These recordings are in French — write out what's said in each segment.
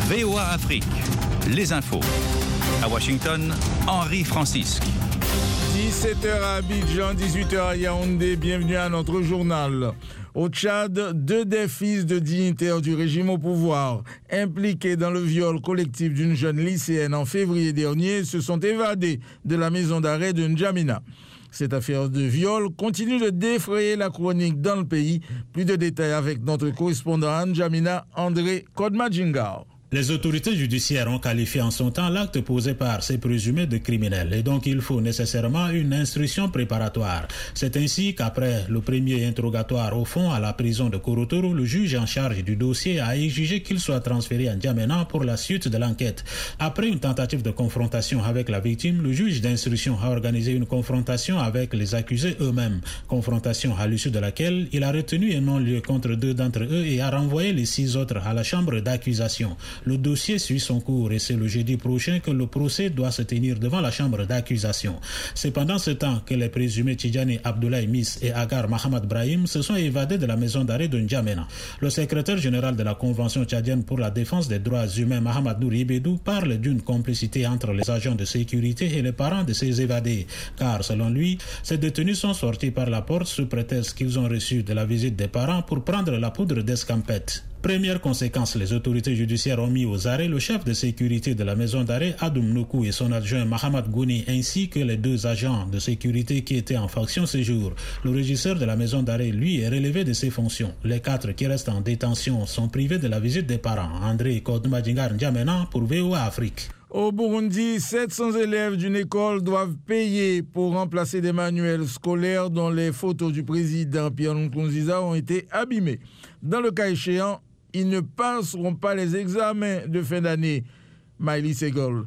VOA Afrique, les infos. À Washington, Henri Francisque. 17h à Abidjan, 18h à Yaoundé, bienvenue à notre journal. Au Tchad, 2 des fils de dignitaires du régime au pouvoir, impliqués dans le viol collectif d'une jeune lycéenne en février dernier, se sont évadés de la maison d'arrêt de N'Djamena. Cette affaire de viol continue de défrayer la chronique dans le pays. Plus de détails avec notre correspondant à N'Djamena, André Kodmadjingar. Les autorités judiciaires ont qualifié en son temps l'acte posé par ces présumés de criminels et donc il faut nécessairement une instruction préparatoire. C'est ainsi qu'après le premier interrogatoire au fond à la prison de Korotoro, le juge en charge du dossier a exigé qu'il soit transféré à N'Djamena pour la suite de l'enquête. Après une tentative de confrontation avec la victime, le juge d'instruction a organisé une confrontation avec les accusés eux-mêmes. Confrontation à l'issue de laquelle il a retenu un non-lieu contre 2 d'entre eux et a renvoyé les 6 autres à la chambre d'accusation. Le dossier suit son cours et c'est le jeudi prochain que le procès doit se tenir devant la chambre d'accusation. C'est pendant ce temps que les présumés Tidjani Abdoulaye Miss et Agar Mahamad Brahim se sont évadés de la maison d'arrêt de N'Djamena. Le secrétaire général de la Convention tchadienne pour la défense des droits humains, Mahamad Nouribedou, parle d'une complicité entre les agents de sécurité et les parents de ces évadés. Car selon lui, ces détenus sont sortis par la porte sous prétexte qu'ils ont reçu de la visite des parents pour prendre la poudre d'escampette. Première conséquence, les autorités judiciaires ont mis aux arrêts le chef de sécurité de la maison d'arrêt, Adoum Noukou, et son adjoint Mahamad Gouni, ainsi que les 2 agents de sécurité qui étaient en fonction ce jour. Le régisseur de la maison d'arrêt, lui, est relevé de ses fonctions. Les 4 qui restent en détention sont privés de la visite des parents. André Kodmadjingar N'Djamena pour VOA Afrique. Au Burundi, 700 élèves d'une école doivent payer pour remplacer des manuels scolaires dont les photos du président Pierre Nkurunziza ont été abîmées. Dans le cas échéant, ils ne passeront pas les examens de fin d'année. Maïli Segol.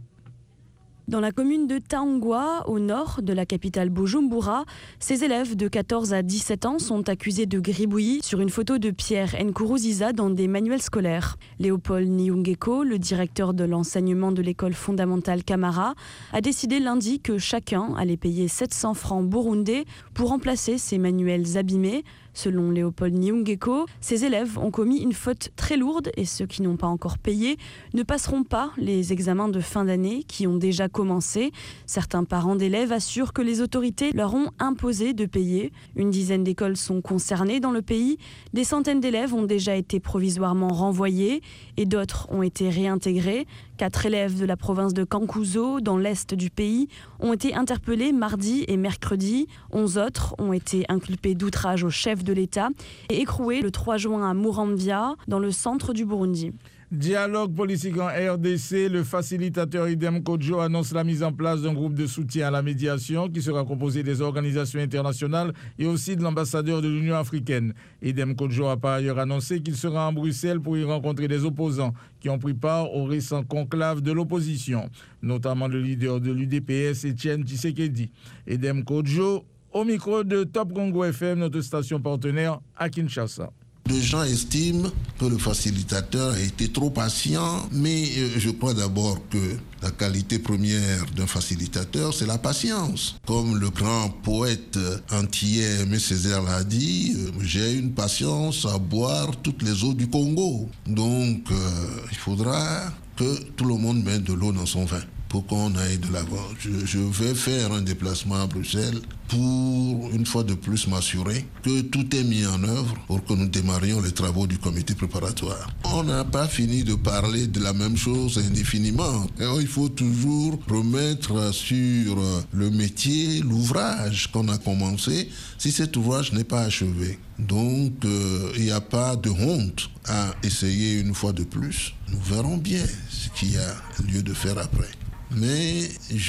Dans la commune de Taongwa, au nord de la capitale Bujumbura, ces élèves de 14 à 17 ans sont accusés de gribouillis sur une photo de Pierre Nkurunziza dans des manuels scolaires. Léopold Niungeko, le directeur de l'enseignement de l'école fondamentale Camara, a décidé lundi que chacun allait payer 700 francs burundais pour remplacer ces manuels abîmés. Selon Léopold Niungeko, ces élèves ont commis une faute très lourde et ceux qui n'ont pas encore payé ne passeront pas les examens de fin d'année qui ont déjà commencé. Certains parents d'élèves assurent que les autorités leur ont imposé de payer. Une dizaine d'écoles sont concernées dans le pays. Des centaines d'élèves ont déjà été provisoirement renvoyés et d'autres ont été réintégrés. 4 élèves de la province de Cankuzo, dans l'est du pays, ont été interpellés mardi et mercredi. 11 autres ont été inculpés d'outrage au chef de l'État et écroués le 3 juin à Muramvya, dans le centre du Burundi. Dialogue politique en RDC, le facilitateur Idem Kodjo annonce la mise en place d'un groupe de soutien à la médiation qui sera composé des organisations internationales et aussi de l'ambassadeur de l'Union africaine. Idem Kodjo a par ailleurs annoncé qu'il sera en Bruxelles pour y rencontrer des opposants qui ont pris part au récent conclave de l'opposition, notamment le leader de l'UDPS, Etienne Tshisekedi. Idem Kodjo, au micro de Top Congo FM, notre station partenaire à Kinshasa. Les gens estiment que le facilitateur a été trop patient, mais je crois d'abord que la qualité première d'un facilitateur, c'est la patience. Comme le grand poète antillais Aimé Césaire l'a dit, j'ai une patience à boire toutes les eaux du Congo. Donc, il faudra que tout le monde mette de l'eau dans son vin pour qu'on aille de l'avant. Je vais faire un déplacement à Bruxelles pour, une fois de plus, m'assurer que tout est mis en œuvre pour que nous démarrions les travaux du comité préparatoire. On n'a pas fini de parler de la même chose indéfiniment. Alors, il faut toujours remettre sur le métier l'ouvrage qu'on a commencé si cet ouvrage n'est pas achevé. Donc, il n'y a pas de honte à essayer une fois de plus. Nous verrons bien ce qu'il y a lieu de faire après. Mais je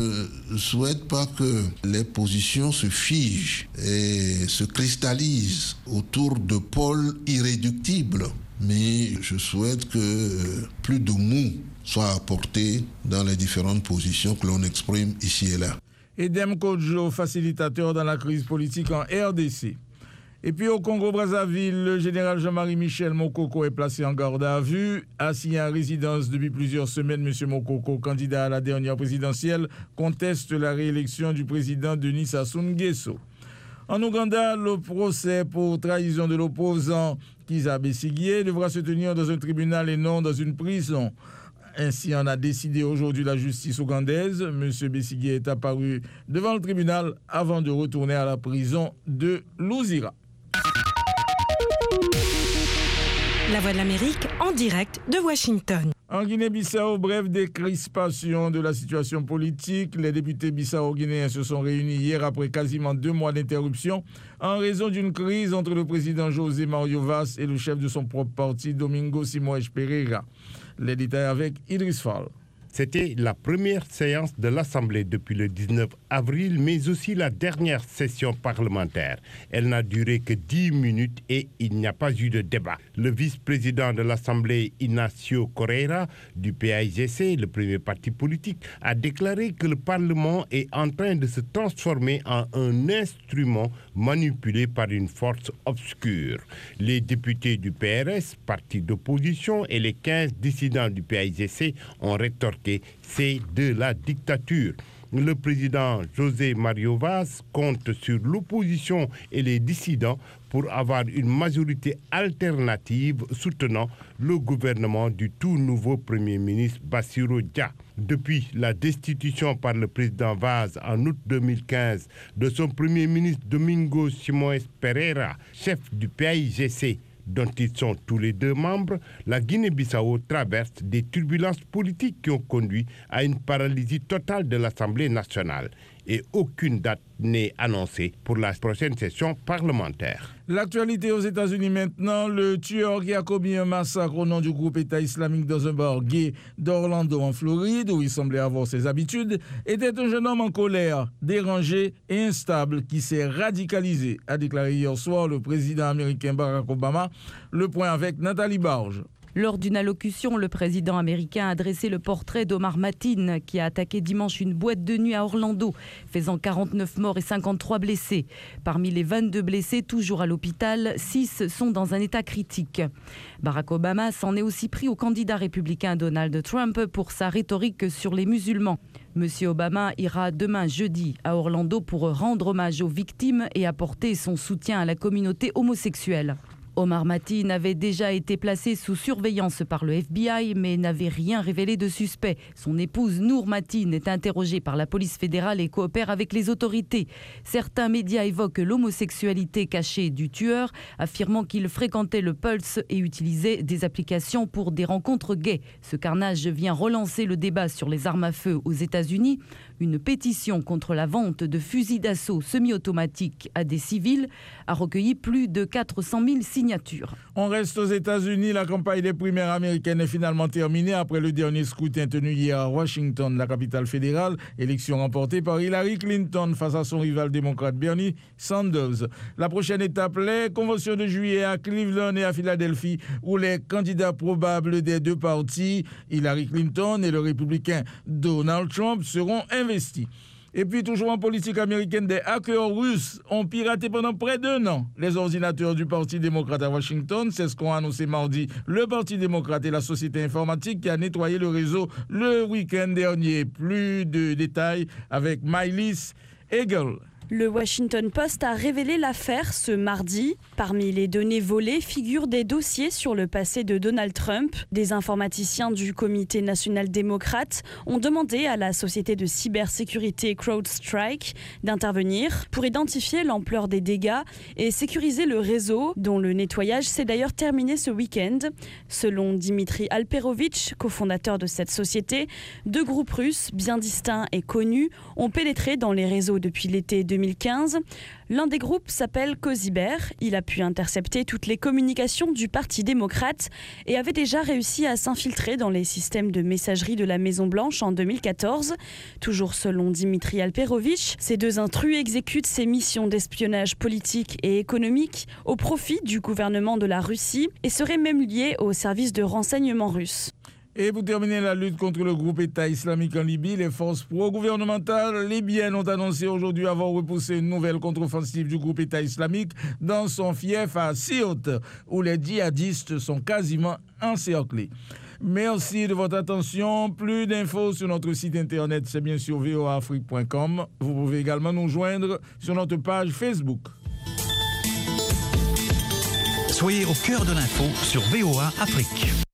ne souhaite pas que les positions se figent et se cristallisent autour de pôles irréductibles. Mais je souhaite que plus de mou soit apporté dans les différentes positions que l'on exprime ici et là. Idem Kodjo, facilitateur dans la crise politique en RDC. Et puis au Congo-Brazzaville, le général Jean-Marie Michel Mokoko est placé en garde à vue. Assis en résidence depuis plusieurs semaines, M. Mokoko, candidat à la dernière présidentielle, conteste la réélection du président Denis Sassou Nguesso. En Ouganda, le procès pour trahison de l'opposant Kizza Besigye devra se tenir dans un tribunal et non dans une prison. Ainsi en a décidé aujourd'hui la justice ougandaise. M. Besigye est apparu devant le tribunal avant de retourner à la prison de Luzira. La Voix de l'Amérique en direct de Washington. En Guinée-Bissau, bref décrispation de la situation politique. Les députés bissau-guinéens se sont réunis hier après quasiment 2 mois d'interruption en raison d'une crise entre le président José Mario Vaz et le chef de son propre parti, Domingo Simões Pereira. Les détails avec Idriss Fall. C'était la première séance de l'Assemblée depuis le 19 avril, mais aussi la dernière session parlementaire. Elle n'a duré que 10 minutes et il n'y a pas eu de débat. Le vice-président de l'Assemblée, Ignacio Correia, du PAIGC, le premier parti politique, a déclaré que le Parlement est en train de se transformer en un instrument manipulé par une force obscure. Les députés du PRS, parti d'opposition, et les 15 dissidents du PAIGC ont rétorqué: c'est de la dictature. Le président José Mario Vaz compte sur l'opposition et les dissidents pour avoir une majorité alternative soutenant le gouvernement du tout nouveau Premier ministre Bassirou Dia. Depuis la destitution par le président Vaz en août 2015 de son Premier ministre Domingo Simões Pereira, chef du PAIGC, dont ils sont tous les 2 membres, la Guinée-Bissau traverse des turbulences politiques qui ont conduit à une paralysie totale de l'Assemblée nationale. Et aucune date n'est annoncée pour la prochaine session parlementaire. L'actualité aux États-Unis maintenant. Le tueur qui a commis un massacre au nom du groupe État islamique dans un bar gay d'Orlando en Floride, où il semblait avoir ses habitudes, était un jeune homme en colère, dérangé et instable qui s'est radicalisé, a déclaré hier soir le président américain Barack Obama. Le point avec Nathalie Barge. Lors d'une allocution, le président américain a dressé le portrait d'Omar Mateen, qui a attaqué dimanche une boîte de nuit à Orlando, faisant 49 morts et 53 blessés. Parmi les 22 blessés, toujours à l'hôpital, 6 sont dans un état critique. Barack Obama s'en est aussi pris au candidat républicain Donald Trump pour sa rhétorique sur les musulmans. Monsieur Obama ira demain jeudi à Orlando pour rendre hommage aux victimes et apporter son soutien à la communauté homosexuelle. Omar Mateen avait déjà été placé sous surveillance par le FBI, mais n'avait rien révélé de suspect. Son épouse Noor Mateen est interrogée par la police fédérale et coopère avec les autorités. Certains médias évoquent l'homosexualité cachée du tueur, affirmant qu'il fréquentait le Pulse et utilisait des applications pour des rencontres gays. Ce carnage vient relancer le débat sur les armes à feu aux États-Unis. Une pétition contre la vente de fusils d'assaut semi-automatiques à des civils a recueilli plus de 400 000 signatures. On reste aux États-Unis. La campagne des primaires américaines est finalement terminée après le dernier scrutin tenu hier à Washington, la capitale fédérale. Élection remportée par Hillary Clinton face à son rival démocrate Bernie Sanders. La prochaine étape, les conventions de juillet à Cleveland et à Philadelphie, où les candidats probables des 2 partis, Hillary Clinton et le républicain Donald Trump, seront investis. Et puis, toujours en politique américaine, des hackers russes ont piraté pendant près d'1 an les ordinateurs du Parti démocrate à Washington. C'est ce qu'ont annoncé mardi le Parti démocrate et la société informatique qui a nettoyé le réseau le week-end dernier. Plus de détails avec Mylis Hegel. Le Washington Post a révélé l'affaire ce mardi. Parmi les données volées figurent des dossiers sur le passé de Donald Trump. Des informaticiens du Comité national démocrate ont demandé à la société de cybersécurité CrowdStrike d'intervenir pour identifier l'ampleur des dégâts et sécuriser le réseau, dont le nettoyage s'est d'ailleurs terminé ce week-end. Selon Dimitri Alperovitch, cofondateur de cette société, 2 groupes russes bien distincts et connus ont pénétré dans les réseaux depuis l'été 2015. L'un des groupes s'appelle Cozyber. Il a pu intercepter toutes les communications du Parti démocrate et avait déjà réussi à s'infiltrer dans les systèmes de messagerie de la Maison-Blanche en 2014. Toujours selon Dimitri Alperovitch, ces 2 intrus exécutent ces missions d'espionnage politique et économique au profit du gouvernement de la Russie et seraient même liés aux services de renseignement russes. Et pour terminer la lutte contre le groupe État islamique en Libye, les forces pro-gouvernementales libyennes ont annoncé aujourd'hui avoir repoussé une nouvelle contre-offensive du groupe État islamique dans son fief à Sirte, où les djihadistes sont quasiment encerclés. Merci de votre attention. Plus d'infos sur notre site internet, c'est bien sûr voaafrique.com. Vous pouvez également nous joindre sur notre page Facebook. Soyez au cœur de l'info sur VOA Afrique.